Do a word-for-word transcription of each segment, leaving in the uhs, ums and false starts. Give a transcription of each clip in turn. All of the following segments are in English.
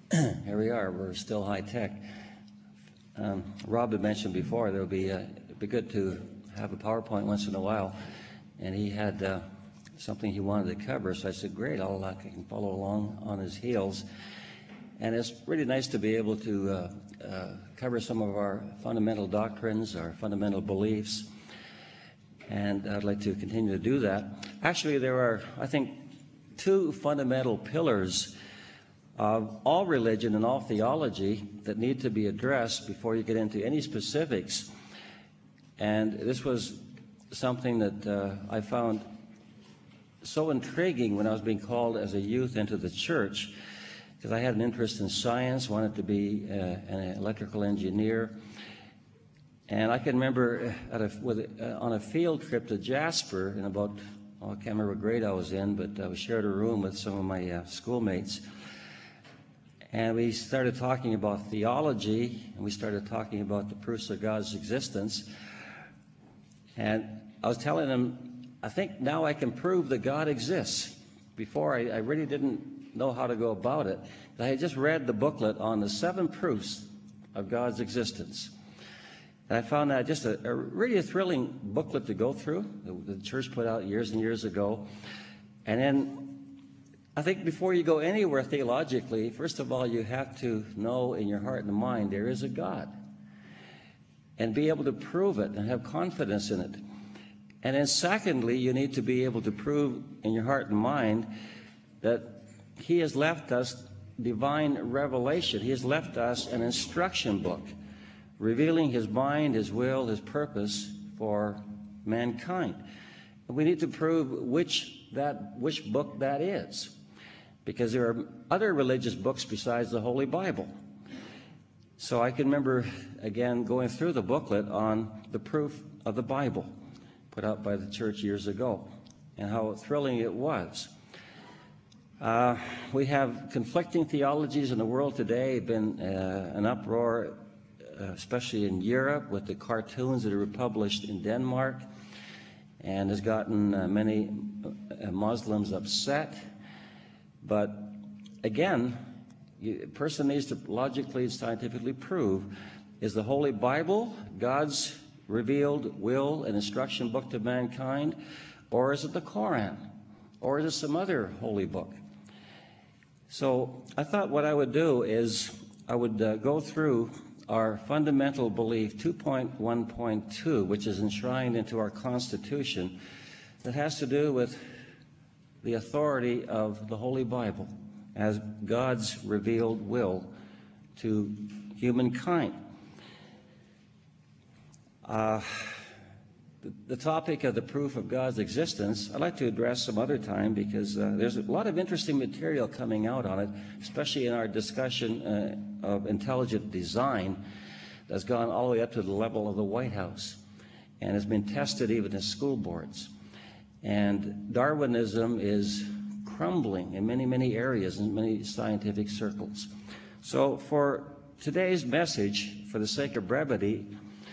Here we are. We're still high tech. Um, Rob had mentioned before there would be uh, it'd be good to have a PowerPoint once in a while, and he had uh, something he wanted to cover. So I said, "Great, I'll I can follow along on his heels." And it's really nice to be able to uh, uh, cover some of our fundamental doctrines, our fundamental beliefs, and I'd like to continue to do that. Actually, there are, I think, two fundamental pillars of all religion and all theology that need to be addressed before you get into any specifics. And this was something that uh, I found so intriguing when I was being called as a youth into the church, because I had an interest in science, wanted to be uh, an electrical engineer. And I can remember at a, with, uh, on a field trip to Jasper in about, oh, I can't remember what grade I was in, but I uh, shared a room with some of my uh, schoolmates. And we started talking about theology, and we started talking about the proofs of God's existence. And I was telling them, I think now I can prove that God exists. Before, I, I really didn't know how to go about it. I had just read the booklet on the seven proofs of God's existence. And I found that just a, a really a thrilling booklet to go through, the, the church put out years and years ago. And then I think before you go anywhere theologically, first of all, you have to know in your heart and mind there is a God, and be able to prove it and have confidence in it. And then secondly, you need to be able to prove in your heart and mind that he has left us divine revelation. He has left us an instruction book revealing his mind, his will, his purpose for mankind. And we need to prove which that which book that is, because there are other religious books besides the Holy Bible. So I can remember, again, going through the booklet on the proof of the Bible put out by the church years ago, and how thrilling it was. Uh, we have conflicting theologies in the world today. Been uh, an uproar, uh, especially in Europe, with the cartoons that are published in Denmark, and has gotten uh, many uh, Muslims upset. But again, you, a person needs to logically and scientifically prove, is the Holy Bible God's revealed will and instruction book to mankind, or is it the Koran, or is it some other holy book? So I thought what I would do is I would uh, go through our fundamental belief two point one point two, which is enshrined into our Constitution, that has to do with the authority of the Holy Bible as God's revealed will to humankind. Uh, the, the topic of the proof of God's existence, I'd like to address some other time, because uh, there's a lot of interesting material coming out on it, especially in our discussion uh, of intelligent design that's gone all the way up to the level of the White House and has been tested even in school boards. And Darwinism is crumbling in many, many areas, in many scientific circles. So for today's message, for the sake of brevity,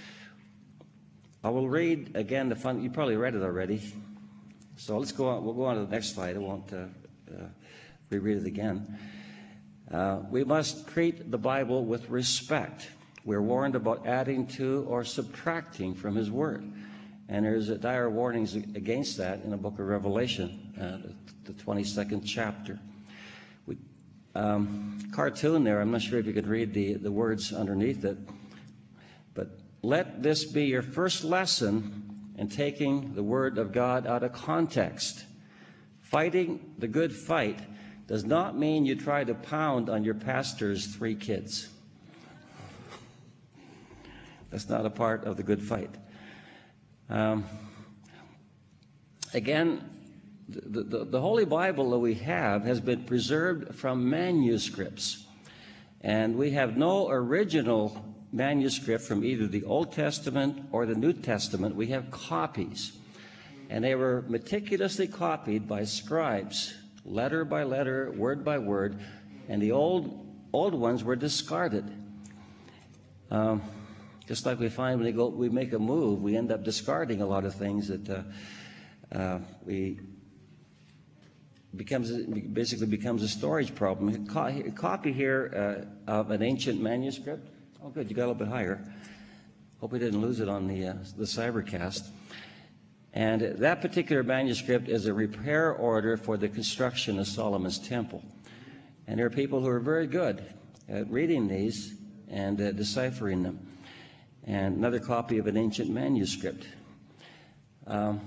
I will read again the fun. You probably read it already. So let's go on. We'll go on to the next slide. I won't uh, uh, reread it again. Uh, we must treat the Bible with respect. We're warned about adding to or subtracting from his word. And there's a dire warnings against that in the book of Revelation, uh, the, the twenty-second chapter. We, um, cartoon there, I'm not sure if you could read the, the words underneath it, but let this be your first lesson in taking the word of God out of context. Fighting the good fight does not mean you try to pound on your pastor's three kids. That's not a part of the good fight. Um, again, the, the, the Holy Bible that we have has been preserved from manuscripts, and we have no original manuscript from either the Old Testament or the New Testament. We have copies, and they were meticulously copied by scribes, letter by letter, word by word, and the old old ones were discarded. Um, Just like we find when we go, we make a move, we end up discarding a lot of things that uh, uh, we becomes basically becomes a storage problem. A copy here uh, of an ancient manuscript. Oh, good, you got a little bit higher. Hope we didn't lose it on the uh, the Cybercast. And that particular manuscript is a repair order for the construction of Solomon's temple. And there are people who are very good at reading these and uh, deciphering them. And another copy of an ancient manuscript. Um,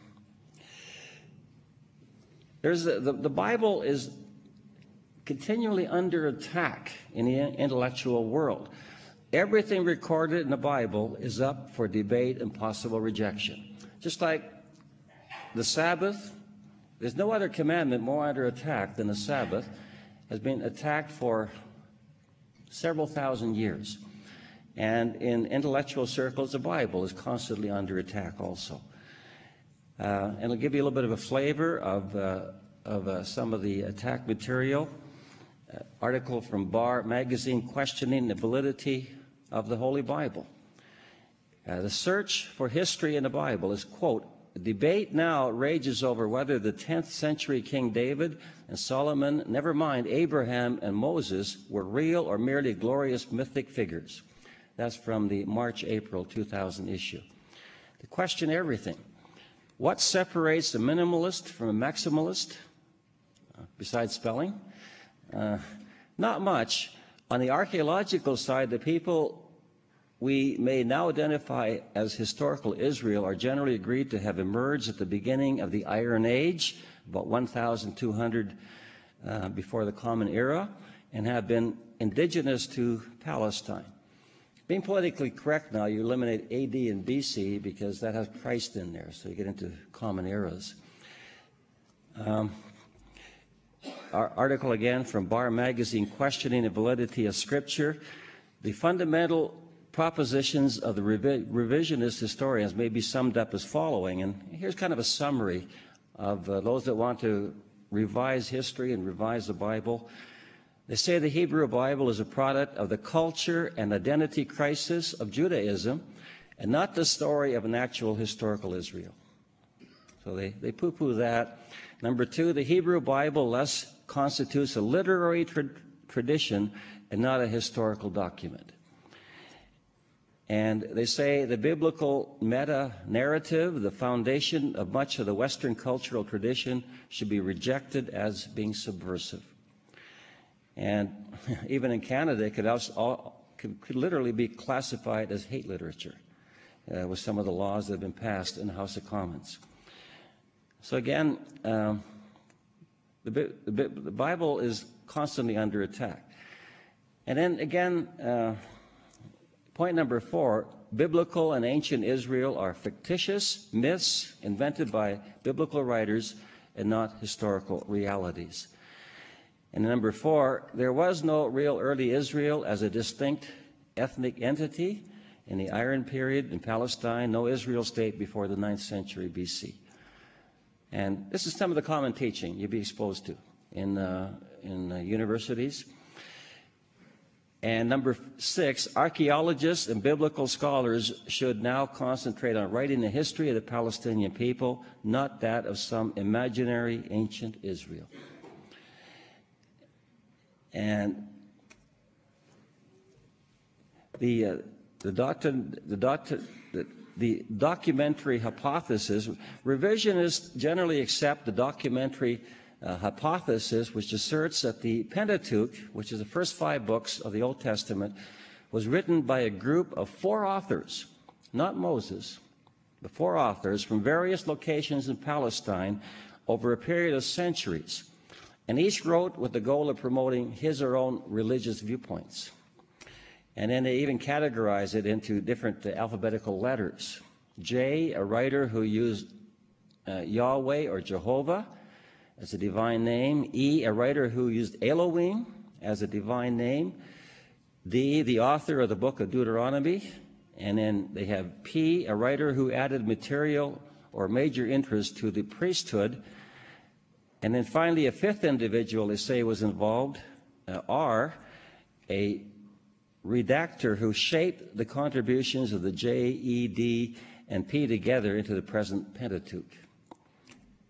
there's a, the, the Bible is continually under attack in the intellectual world. Everything recorded in the Bible is up for debate and possible rejection. Just like the Sabbath, there's no other commandment more under attack than the Sabbath, has been attacked for several thousand years. And in intellectual circles, the Bible is constantly under attack also. Uh, and I'll give you a little bit of a flavor of, uh, of uh, some of the attack material. Uh, article from Bar Magazine questioning the validity of the Holy Bible. Uh, the search for history in the Bible is, quote, "The debate now rages over whether the tenth century King David and Solomon, never mind Abraham and Moses, were real or merely glorious mythic figures." That's from the March-April two thousand issue. They question everything. What separates a minimalist from a maximalist, uh, besides spelling? Uh, not much. On the archaeological side, the people we may now identify as historical Israel are generally agreed to have emerged at the beginning of the Iron Age, about one thousand two hundred uh, before the Common Era, and have been indigenous to Palestine. Being politically correct now, you eliminate A D and B C because that has Christ in there, so you get into common eras. Um, our article again from Bar Magazine questioning the validity of Scripture. The fundamental propositions of the revi revisionist historians may be summed up as following, and here's kind of a summary of uh, those that want to revise history and revise the Bible. They say the Hebrew Bible is a product of the culture and identity crisis of Judaism and not the story of an actual historical Israel. So they, they poo-poo that. Number two, the Hebrew Bible thus constitutes a literary tra tradition and not a historical document. And they say the biblical meta-narrative, the foundation of much of the Western cultural tradition, should be rejected as being subversive. And even in Canada, it could, also, could, could literally be classified as hate literature uh, with some of the laws that have been passed in the House of Commons. So again, um, the, the, the Bible is constantly under attack. And then again, uh, point number four, biblical and ancient Israel are fictitious myths invented by biblical writers and not historical realities. And number four, there was no real early Israel as a distinct ethnic entity in the Iron period in Palestine, no Israel state before the ninth century B C. And this is some of the common teaching you'd be exposed to in, uh, in uh, universities. And number six, archaeologists and biblical scholars should now concentrate on writing the history of the Palestinian people, not that of some imaginary ancient Israel. And the uh, the doctrine, the doctrine, the, the documentary hypothesis, revisionists generally accept the documentary uh, hypothesis, which asserts that the Pentateuch, which is the first five books of the Old Testament, was written by a group of four authors, not Moses, but four authors from various locations in Palestine over a period of centuries. And each wrote with the goal of promoting his or own religious viewpoints. And then they even categorize it into different uh, alphabetical letters. J, a writer who used uh, Yahweh or Jehovah as a divine name. E, a writer who used Elohim as a divine name. D, the author of the book of Deuteronomy. And then they have P, a writer who added material or major interest to the priesthood. And then finally, a fifth individual, they say, was involved, uh, R, a redactor who shaped the contributions of the J, E, D, and P together into the present Pentateuch.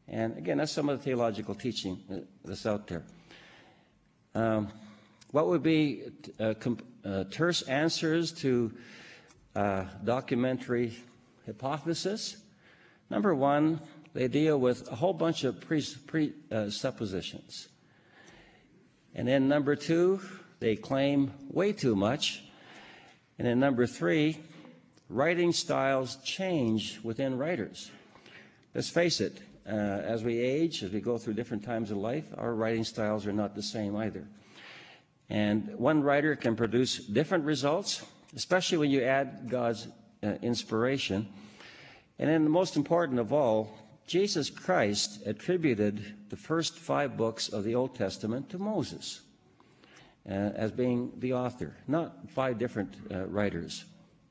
And again, that's some of the theological teaching that's out there. Um, what would be uh, uh, terse answers to uh, documentary hypothesis? Number one, they deal with a whole bunch of presuppositions. Uh, and then number two, they claim way too much. And then number three, writing styles change within writers. Let's face it, uh, as we age, as we go through different times of life, our writing styles are not the same either. And one writer can produce different results, especially when you add God's uh, inspiration. And then the most important of all, Jesus Christ attributed the first five books of the Old Testament to Moses uh, as being the author, not five different uh, writers.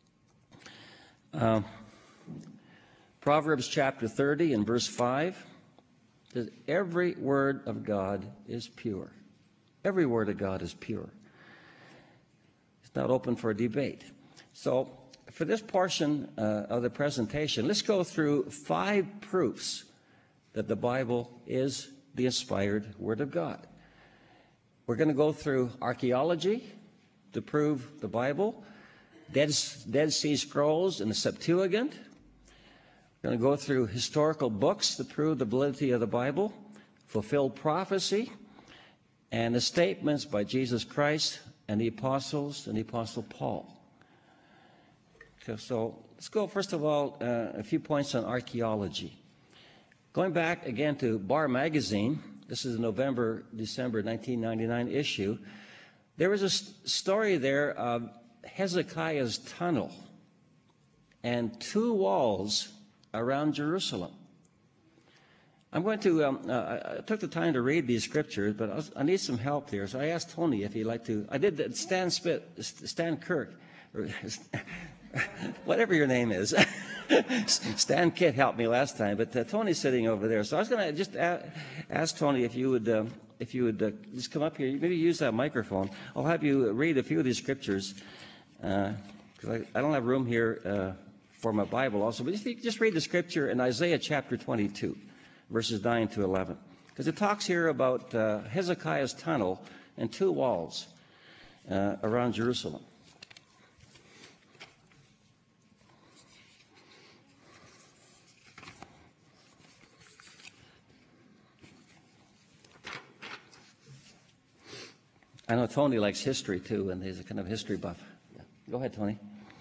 Uh, Proverbs chapter thirty and verse five says, every word of God is pure. Every word of God is pure. It's not open for debate. So for this portion uh, of the presentation, let's go through five proofs that the Bible is the inspired Word of God. We're going to go through archaeology to prove the Bible, Dead, Dead Sea Scrolls and the Septuagint. We're going to go through historical books to prove the validity of the Bible, fulfilled prophecy, and the statements by Jesus Christ and the apostles and the Apostle Paul. So, so let's go, first of all, uh, a few points on archaeology. Going back again to Bar Magazine, this is a November, December nineteen ninety-nine issue, there was a st- story there of Hezekiah's tunnel and two walls around Jerusalem. I'm going to, um, uh, I took the time to read these scriptures, but I, was, I need some help here. So I asked Tony if he'd like to, I did that, Stan Spit, Stan Kirk, or whatever your name is. Stan Kitt helped me last time, but uh, Tony's sitting over there. So I was going to just a- ask Tony if you would, uh, if you would uh, just come up here, maybe use that microphone. I'll have you read a few of these scriptures, because uh, I, I don't have room here uh, for my Bible also. But just, just read the scripture in Isaiah chapter twenty-two. Verses nine to eleven, because it talks here about uh, Hezekiah's tunnel and two walls uh, around Jerusalem. I know Tony likes history too, and he's a kind of history buff. Yeah. Go ahead, Tony.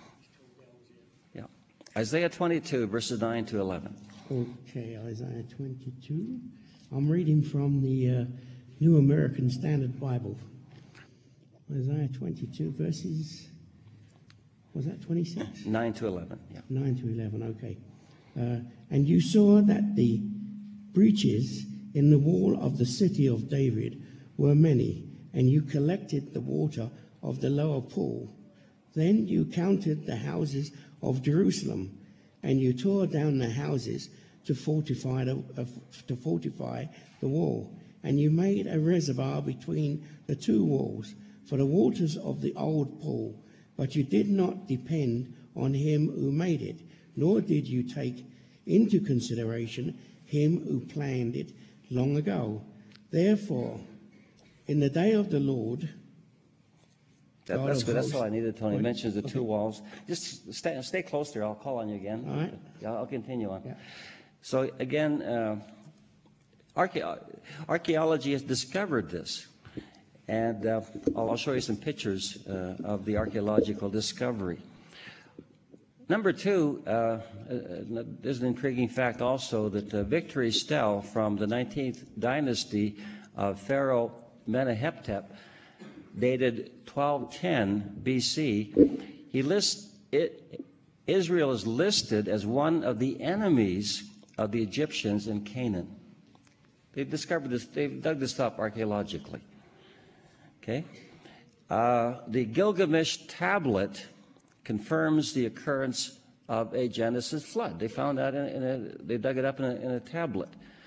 Yeah, Isaiah twenty-two, verses nine to eleven. Okay, Isaiah twenty-two. I'm reading from the uh, New American Standard Bible. Isaiah twenty-two, verses, was that twenty-six? nine to eleven, yeah. nine to eleven, okay. Uh, and you saw that the breaches in the wall of the city of David were many, and you collected the water of the lower pool. Then you counted the houses of Jerusalem, and you tore down the houses to fortify the, uh, to fortify the wall. And you made a reservoir between the two walls for the waters of the old pool. But you did not depend on him who made it, nor did you take into consideration him who planned it long ago. Therefore, in the day of the Lord, That, that's good. That's all I needed, Tony. It mentions the okay. two walls. Just stay, stay close there. I'll call on you again. All right. Yeah, I'll continue on. Yeah. So again, uh, archae- archaeology has discovered this. And uh, I'll, I'll show you some pictures uh, of the archaeological discovery. Number two, uh, uh, there's an intriguing fact also that uh, Victory Stele from the nineteenth dynasty of Pharaoh Menaheptep, dated twelve ten B C, he lists it, Israel is listed as one of the enemies of the Egyptians in Canaan. They've discovered this, they've dug this up archaeologically. Okay? Uh, the Gilgamesh tablet confirms the occurrence of a Genesis flood. They found that in, in a, they dug it up in a, in a tablet.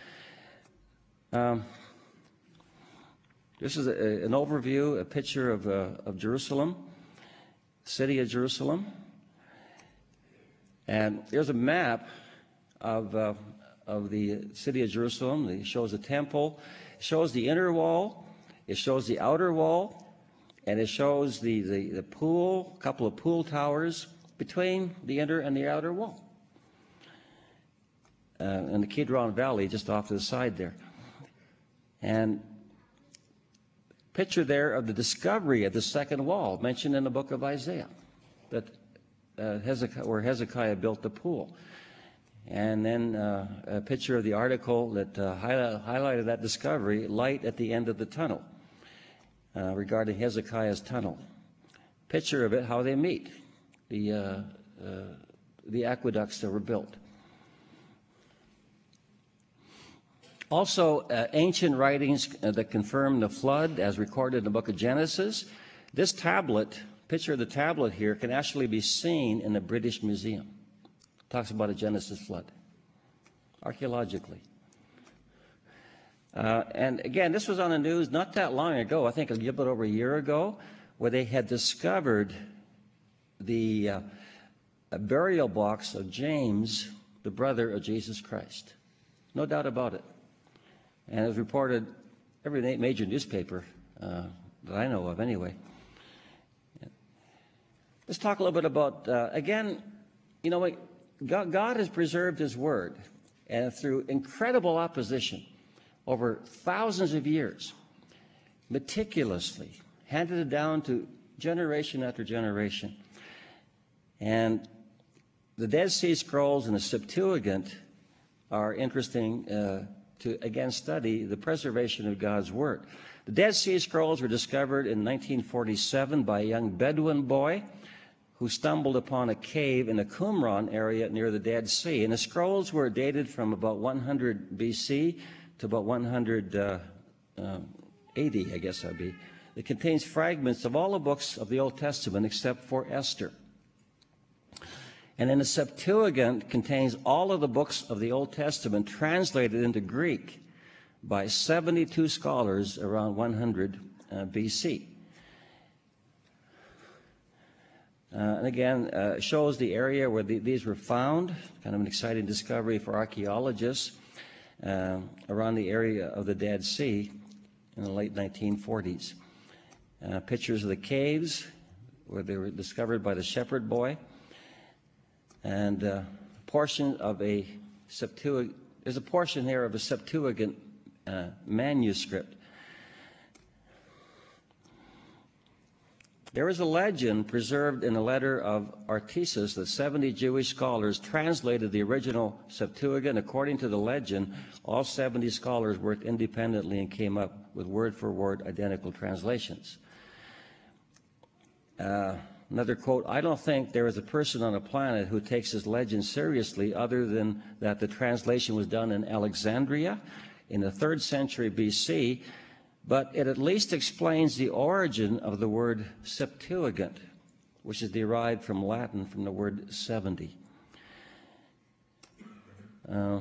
Um, this is a, an overview, a picture of, uh, of Jerusalem, city of Jerusalem. And here's a map of, uh, of the city of Jerusalem. It shows the temple, it shows the inner wall, it shows the outer wall, and it shows the, the, the pool, a couple of pool towers between the inner and the outer wall. Uh, in the Kidron Valley, just off to the side there. And picture there of the discovery of the second wall mentioned in the book of Isaiah, that uh, Hezekiah, where Hezekiah built the pool. And then uh, a picture of the article that uh, highlight, highlighted that discovery, light at the end of the tunnel, uh, regarding Hezekiah's tunnel. Picture of it, how they meet, the, uh, uh, the aqueducts that were built. Also, uh, ancient writings uh, that confirm the flood, as recorded in the book of Genesis. This tablet, picture of the tablet here, can actually be seen in the British Museum. It talks about a Genesis flood, archaeologically. Uh, and again, this was on the news not that long ago, I think a little bit over a year ago, where they had discovered the uh, a burial box of James, the brother of Jesus Christ. No doubt about it. And it was reported every major newspaper uh, that I know of anyway. Let's talk a little bit about, uh, again, you know, God, God has preserved his word, and through incredible opposition over thousands of years, meticulously handed it down to generation after generation. And the Dead Sea Scrolls and the Septuagint are interesting uh, to, again, study the preservation of God's Word. The Dead Sea Scrolls were discovered in nineteen forty-seven by a young Bedouin boy who stumbled upon a cave in the Qumran area near the Dead Sea. And the scrolls were dated from about one hundred B C to about one hundred eighty, I guess that'd be. It contains fragments of all the books of the Old Testament except for Esther. And then the Septuagint contains all of the books of the Old Testament translated into Greek by seventy-two scholars around one hundred uh, B C. Uh, and again, uh, shows the area where the, these were found, kind of an exciting discovery for archaeologists, uh, around the area of the Dead Sea in the late nineteen forties. Uh, pictures of the caves where they were discovered by the shepherd boy. And a uh, portion of a Septuagint, there's a portion here of a Septuagint uh, manuscript. There is a legend preserved in a letter of Artesis that seventy Jewish scholars translated the original Septuagint. According to the legend, all seventy scholars worked independently and came up with word-for-word identical translations. Uh, Another quote, I don't think there is a person on the planet who takes this legend seriously other than that the translation was done in Alexandria in the third century B C, but it at least explains the origin of the word Septuagint, which is derived from Latin from the word seventy. Uh,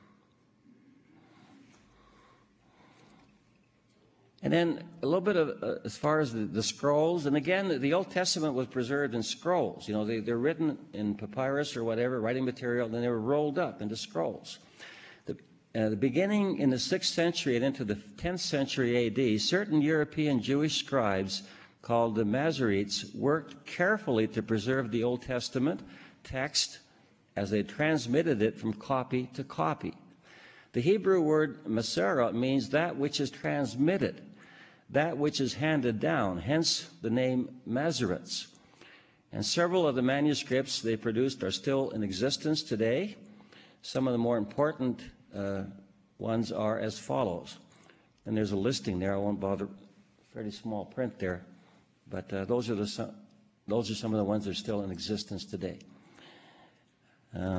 And then a little bit of, uh, as far as the, the scrolls, and again, the, the Old Testament was preserved in scrolls. You know, they, they're written in papyrus or whatever, writing material, and then they were rolled up into scrolls. The, uh, the beginning in the sixth century and into the tenth century A D, certain European Jewish scribes called the Masoretes worked carefully to preserve the Old Testament text as they transmitted it from copy to copy. The Hebrew word Masera means that which is transmitted, that which is handed down, hence the name Masoretes. And several of the manuscripts they produced are still in existence today. Some of the more important uh, ones are as follows. And there's a listing there. I won't bother, fairly small print there. But uh, those are the some, those are some of the ones that are still in existence today. Uh,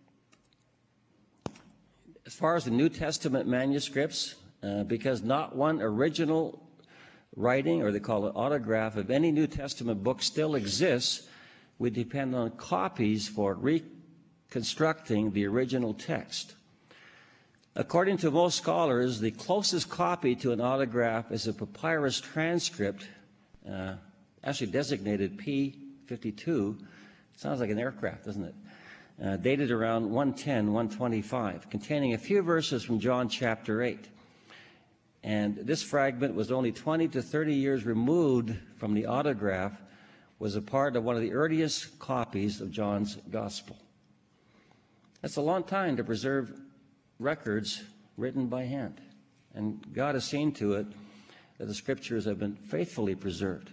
As far as the New Testament manuscripts, uh, because not one original writing, or they call it autograph, of any New Testament book still exists, we depend on copies for reconstructing the original text. According to most scholars, the closest copy to an autograph is a papyrus transcript, uh, actually designated P fifty-two. Sounds like an aircraft, doesn't it? uh, dated around one ten, one twenty-five, containing a few verses from John chapter eight. And this fragment was only twenty to thirty years removed from the autograph, was a part of one of the earliest copies of John's Gospel. That's a long time to preserve records written by hand. And God has seen to it that the Scriptures have been faithfully preserved.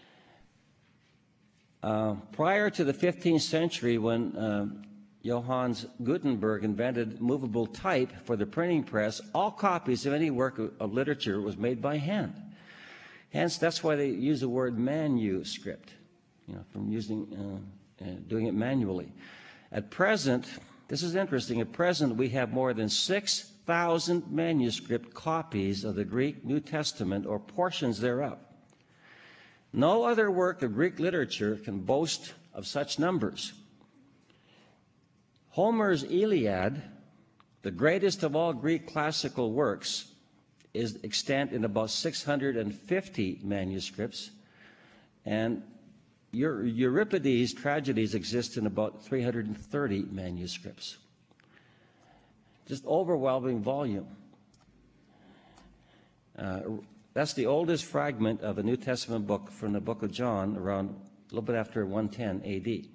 Uh, prior to the fifteenth century, when uh, Johannes Gutenberg invented movable type for the printing press, all copies of any work of, of literature was made by hand. Hence, that's why they use the word manuscript, you know, from using, uh, uh, doing it manually. At present, this is interesting, at present we have more than six thousand manuscript copies of the Greek New Testament or portions thereof. No other work of Greek literature can boast of such numbers. Homer's Iliad, the greatest of all Greek classical works, is extant in about six hundred fifty manuscripts, and Euripides' tragedies exist in about three hundred thirty manuscripts. Just overwhelming volume. Uh, that's the oldest fragment of a New Testament book from the book of John, around a little bit after one ten A D.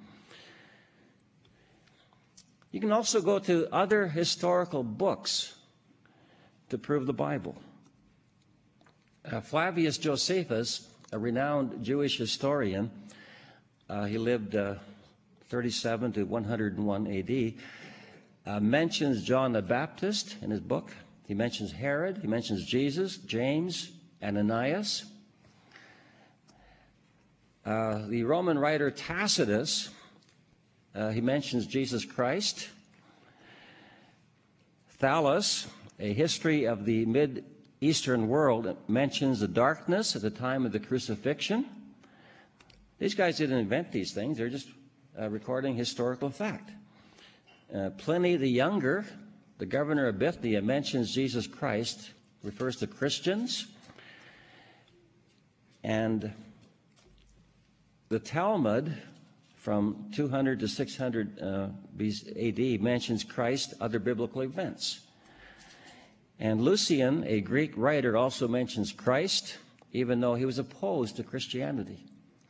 You can also go to other historical books to prove the Bible. Uh, Flavius Josephus, a renowned Jewish historian, uh, he lived uh, thirty-seven to one hundred one A D, uh, mentions John the Baptist in his book. He mentions Herod, he mentions Jesus, James, Ananias. Uh, the Roman writer Tacitus, uh, he mentions Jesus Christ. Thallus, a history of the Mid-Eastern world, mentions the darkness at the time of the crucifixion. These guys didn't invent these things. They're just uh, recording historical fact. Uh, Pliny the Younger, the governor of Bithynia, mentions Jesus Christ, refers to Christians. And the Talmud, from two hundred to six hundred uh, A D, mentions Christ, other biblical events. And Lucian, a Greek writer, also mentions Christ, even though he was opposed to Christianity.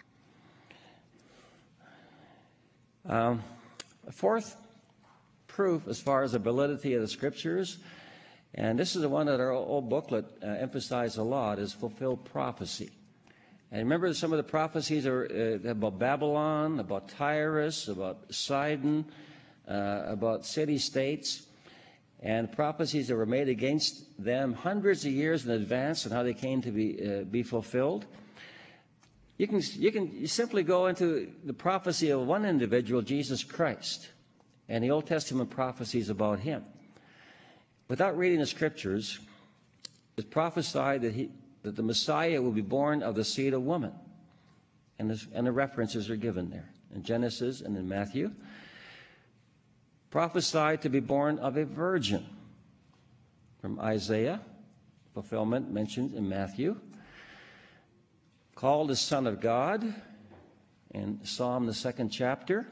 Um, a fourth proof as far as the validity of the Scriptures, and this is the one that our old booklet uh, emphasized a lot, is fulfilled prophecy. And remember, some of the prophecies are uh, about Babylon, about Tyrus, about Sidon, uh, about city-states, and prophecies that were made against them hundreds of years in advance and how they came to be uh, be fulfilled. You can you can you simply go into the prophecy of one individual, Jesus Christ, and the Old Testament prophecies about him. Without reading the Scriptures, it's prophesied that he. that the Messiah will be born of the seed of woman. And, this, and the references are given there in Genesis and in Matthew. Prophesied to be born of a virgin from Isaiah, fulfillment mentioned in Matthew. Called the Son of God in Psalm, the second chapter.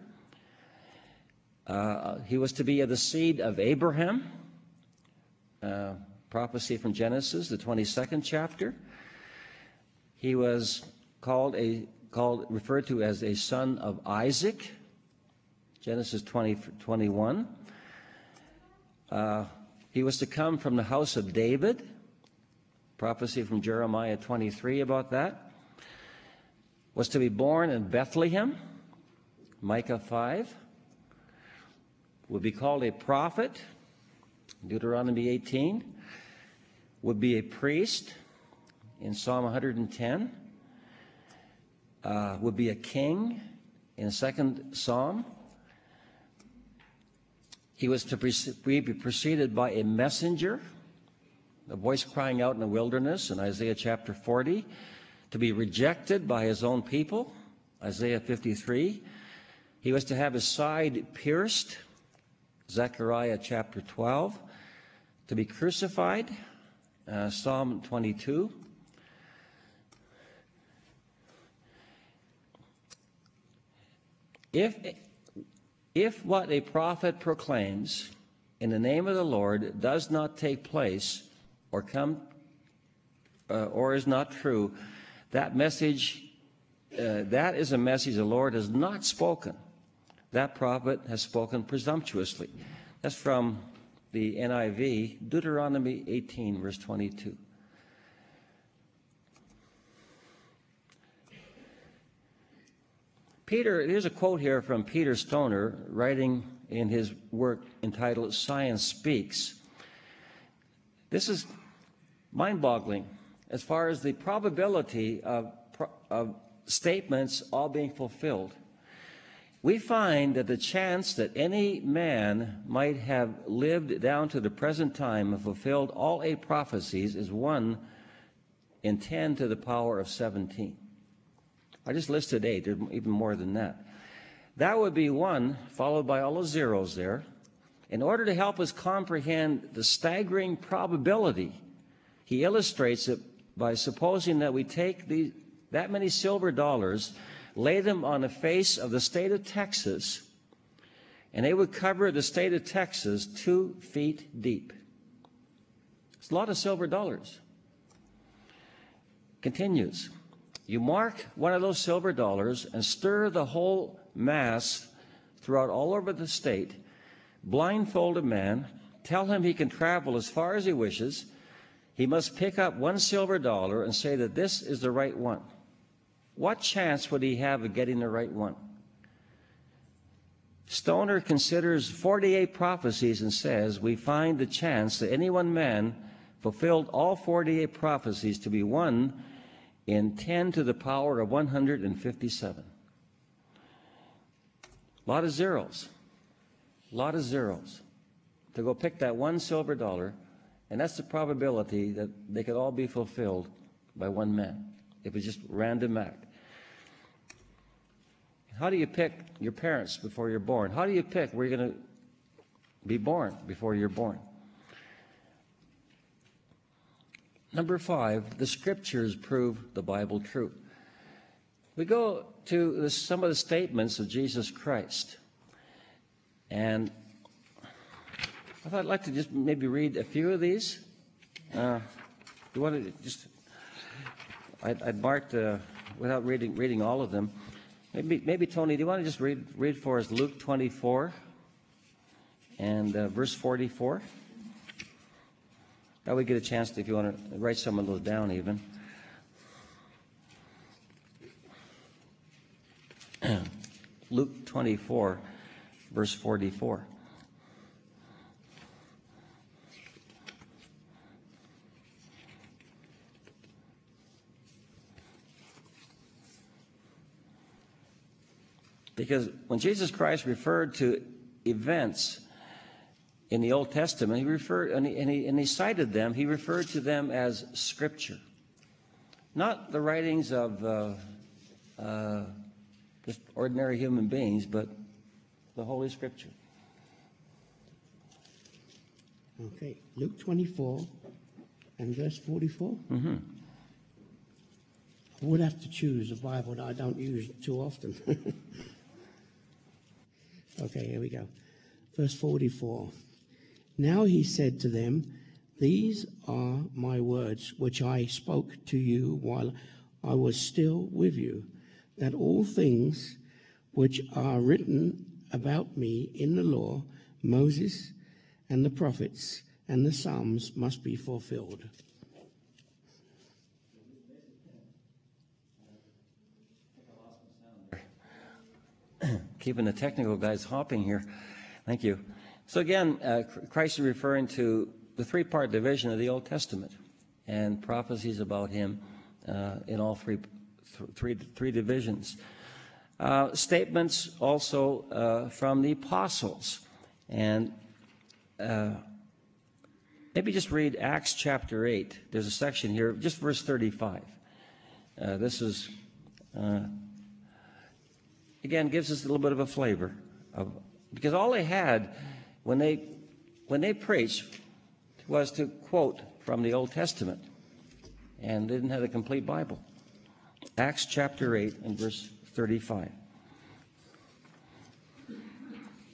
Uh, he was to be of the seed of Abraham. Uh, Prophecy from Genesis, the twenty-second chapter. He was called a called referred to as a son of Isaac, Genesis twenty, twenty-one. Uh, he was to come from the house of David. Prophecy from Jeremiah twenty-three about that. Was to be born in Bethlehem, Micah five. Would be called a prophet, Deuteronomy eighteen. Would be a priest in Psalm one hundred ten, uh, would be a king in the second Psalm. He was to be preceded by a messenger, a voice crying out in the wilderness in Isaiah chapter forty, to be rejected by his own people, Isaiah fifty-three. He was to have his side pierced, Zechariah chapter twelve, to be crucified, Uh, Psalm twenty-two. If If what a prophet proclaims in the name of the Lord does not take place or come uh, or is not true, that message, uh, that is a message the Lord has not spoken. That prophet has spoken presumptuously. That's from the N I V, Deuteronomy eighteen, verse twenty-two. Peter, here's a quote here from Peter Stoner, writing in his work entitled Science Speaks. This is mind-boggling as far as the probability of, of statements all being fulfilled. We find that the chance that any man might have lived down to the present time and fulfilled all eight prophecies is one in ten to the power of seventeen. I just listed eight, there's even more than that. That would be one, followed by all the zeros there. In order to help us comprehend the staggering probability, he illustrates it by supposing that we take the, that many silver dollars, lay them on the face of the state of Texas, and they would cover the state of Texas two feet deep. It's a lot of silver dollars. Continues. You mark one of those silver dollars and stir the whole mass throughout all over the state. Blindfold a man, tell him he can travel as far as he wishes. He must pick up one silver dollar and say that this is the right one. What chance would he have of getting the right one? Stoner considers forty-eight prophecies and says, we find the chance that any one man fulfilled all forty-eight prophecies to be one in ten to the power of one hundred fifty-seven. A lot of zeros. A lot of zeros. To go pick that one silver dollar, and that's the probability that they could all be fulfilled by one man. It was just random act. How do you pick your parents before you're born? How do you pick where you're going to be born before you're born? Number five, the scriptures prove the Bible true. We go to the, some of the statements of Jesus Christ. And I thought I'd like to just maybe read a few of these. Uh, you want to just, I'd, I'd marked, uh, without reading, reading all of them. Maybe, maybe Tony, do you want to just read, read for us Luke twenty-four and uh, verse forty-four? That we get a chance to, if you want to write some of those down even. Luke twenty-four, verse forty-four. Because when Jesus Christ referred to events in the Old Testament, he referred, and he, and, he, and he cited them, he referred to them as Scripture. Not the writings of uh, uh, just ordinary human beings, but the Holy Scripture. Okay, Luke twenty-four and verse forty-four. Mm-hmm. I would have to choose a Bible that I don't use too often. Okay, here we go. Verse forty-four. Now he said to them, these are my words which I spoke to you while I was still with you, that all things which are written about me in the law, Moses, and the prophets, and the Psalms must be fulfilled. Keeping the technical guys hopping here. Thank you. So again, uh, Christ is referring to the three-part division of the Old Testament and prophecies about him uh, in all three, th- three, three divisions. Uh, statements also uh, from the apostles. And uh, maybe just read Acts chapter eight. There's a section here, just verse thirty-five. Uh, this is, uh, again, gives us a little bit of a flavor of, because all they had when they when they preached was to quote from the Old Testament, and they didn't have the complete Bible. Acts chapter eight and verse thirty-five.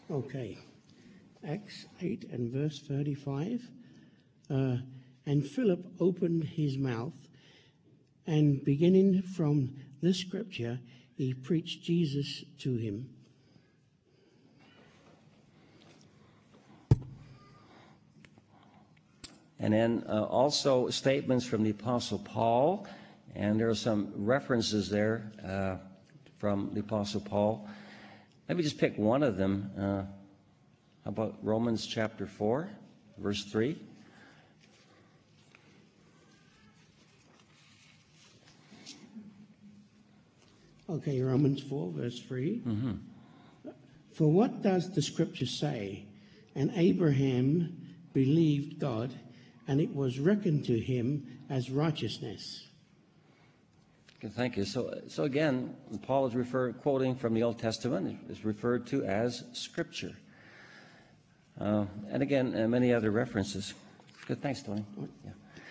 Okay. Acts eight and verse thirty-five. Uh, and Philip opened his mouth, and beginning from this scripture, he preached Jesus to him. And then uh, also statements from the Apostle Paul, and there are some references there uh, from the Apostle Paul. Let me just pick one of them. Uh, how about Romans chapter four, verse three? Okay, Romans four, verse three. Mm-hmm. For what does the scripture say? And Abraham believed God, and it was reckoned to him as righteousness. Okay, thank you. So, so again, Paul is refer, quoting from the Old Testament. Is referred to as Scripture. Uh, and again, uh, many other references. Good, thanks, Tony. Yeah.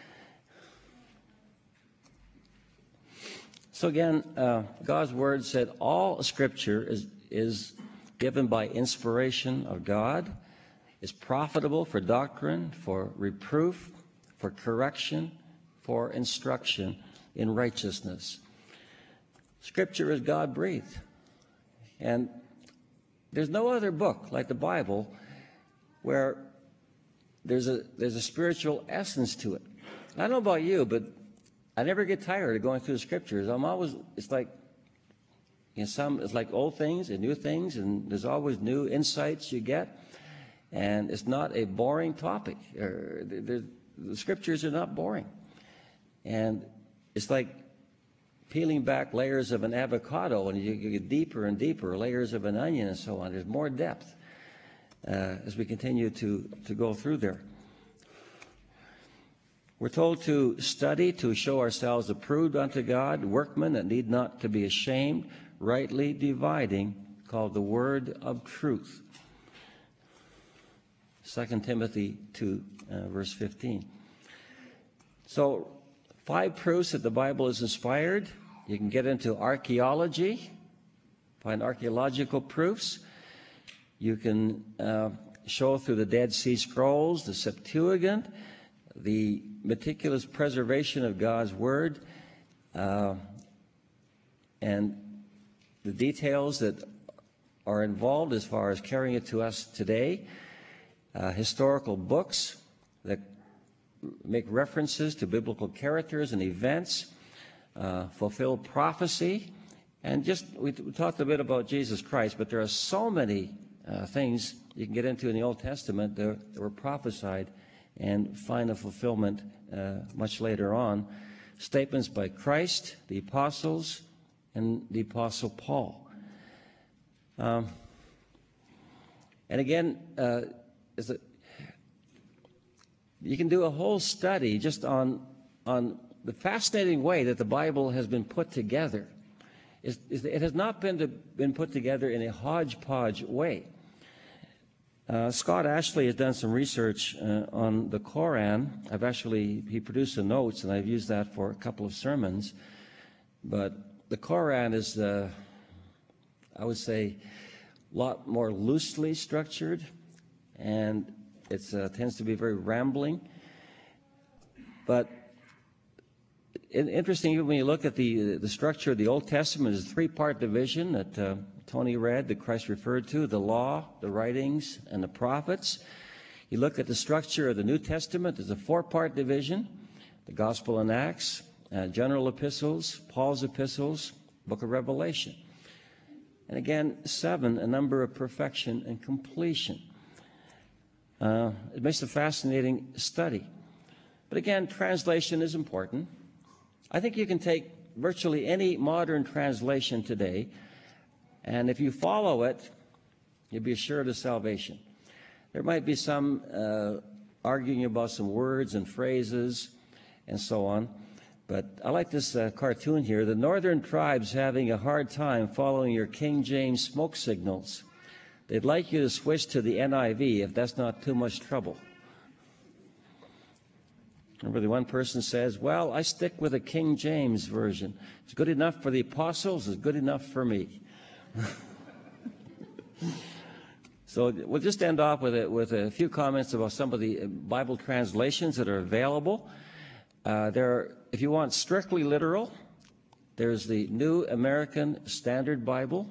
So again, uh, God's Word said all Scripture is, is given by inspiration of God, is profitable for doctrine, for reproof, for correction, for instruction in righteousness. Scripture is God-breathed. And there's no other book like the Bible where there's a, there's a spiritual essence to it. I don't know about you, but I never get tired of going through the Scriptures. I'm always, it's like, you know, some, it's like old things and new things, and there's always new insights you get. And it's not a boring topic. The Scriptures are not boring. And it's like peeling back layers of an avocado, and you get deeper and deeper, layers of an onion and so on. There's more depth uh, as we continue to, to go through there. We're told to study, to show ourselves approved unto God, workmen that need not to be ashamed, rightly dividing, called the word of truth. Second Timothy two, uh, verse fifteen. So, five proofs that the Bible is inspired. You can get into archaeology, find archaeological proofs. You can uh, show through the Dead Sea Scrolls, the Septuagint, the meticulous preservation of God's Word, uh, and the details that are involved as far as carrying it to us today. Uh, historical books that make references to biblical characters and events, uh, fulfill prophecy, and just, we, we talked a bit about Jesus Christ, but there are so many uh, things you can get into in the Old Testament that, that were prophesied and find a fulfillment uh, much later on. Statements by Christ, the apostles, and the Apostle Paul. Um, and again, uh, is that you can do a whole study just on on the fascinating way that the Bible has been put together. Is, is it has not been to, been put together in a hodgepodge way. Uh, Scott Ashley has done some research uh, on the Koran. I've actually he produced the notes, and I've used that for a couple of sermons. But the Koran is, uh, I would say, a lot more loosely structured, and it uh, tends to be very rambling. But it, interesting, when you look at the the structure of the Old Testament, is a three-part division that uh, Tony read, that Christ referred to: the law, the writings, and the prophets. You look at the structure of the New Testament, there's a four-part division: the Gospel and Acts, uh, general epistles, Paul's epistles, book of Revelation. And again, seven, a number of perfection and completion. Uh, it makes a fascinating study. But again, translation is important. I think you can take virtually any modern translation today, and if you follow it, you'll be assured of salvation. There might be some uh, arguing about some words and phrases and so on, but I like this uh, cartoon here. The northern tribes having a hard time following your King James smoke signals. They'd like you to switch to the N I V if that's not too much trouble. Remember, the one person says, well, I stick with the King James version. It's good enough for the apostles, it's good enough for me. So we'll just end off with a, with a few comments about some of the Bible translations that are available. Uh, there, are, if you want strictly literal, there's the New American Standard Bible.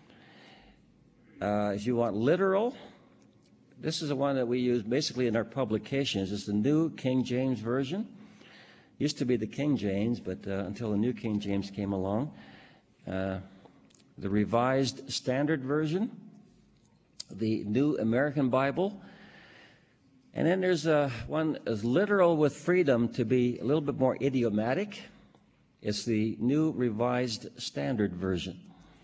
Uh, if you want literal, this is the one that we use basically in our publications. It's the New King James Version. Used to be the King James, but uh, until the New King James came along. Uh, the Revised Standard Version, the New American Bible, and then there's uh, one as literal with freedom to be a little bit more idiomatic. It's the New Revised Standard Version.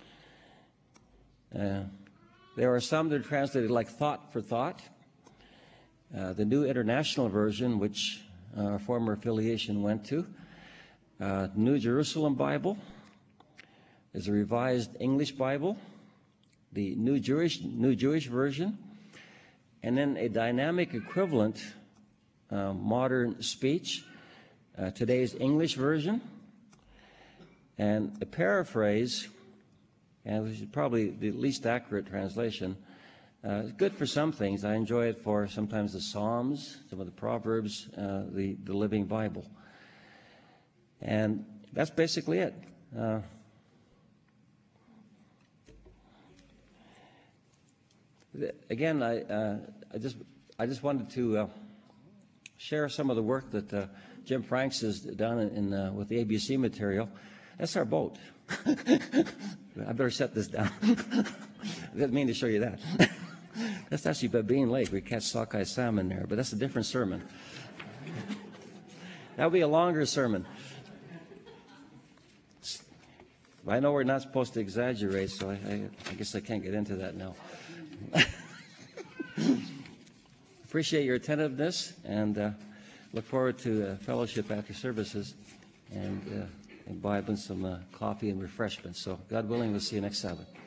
Uh, there are some that are translated like thought for thought. Uh, the New International Version, which uh, our former affiliation went to. Uh, New Jerusalem Bible. There's a Revised English Bible. The New Jewish, New Jewish Version. And then a dynamic equivalent, uh, modern speech. Uh, today's English Version. And a paraphrase, and which is probably the least accurate translation. Uh, it's good for some things. I enjoy it for sometimes the Psalms, some of the Proverbs, uh, the, the Living Bible. And that's basically it. Uh, again, I, uh, I just I just wanted to uh, share some of the work that uh, Jim Franks has done in, in, uh, with the A B C material. That's our boat. I better set this down. I didn't mean to show you that. That's actually Babine Lake. We catch sockeye salmon there, but that's a different sermon. That'll be a longer sermon. I know we're not supposed to exaggerate, so I, I, I guess I can't get into that now. Appreciate your attentiveness, and uh, look forward to uh, fellowship after services, and uh, imbibing some uh, coffee and refreshments. So, God willing, we'll see you next Sabbath.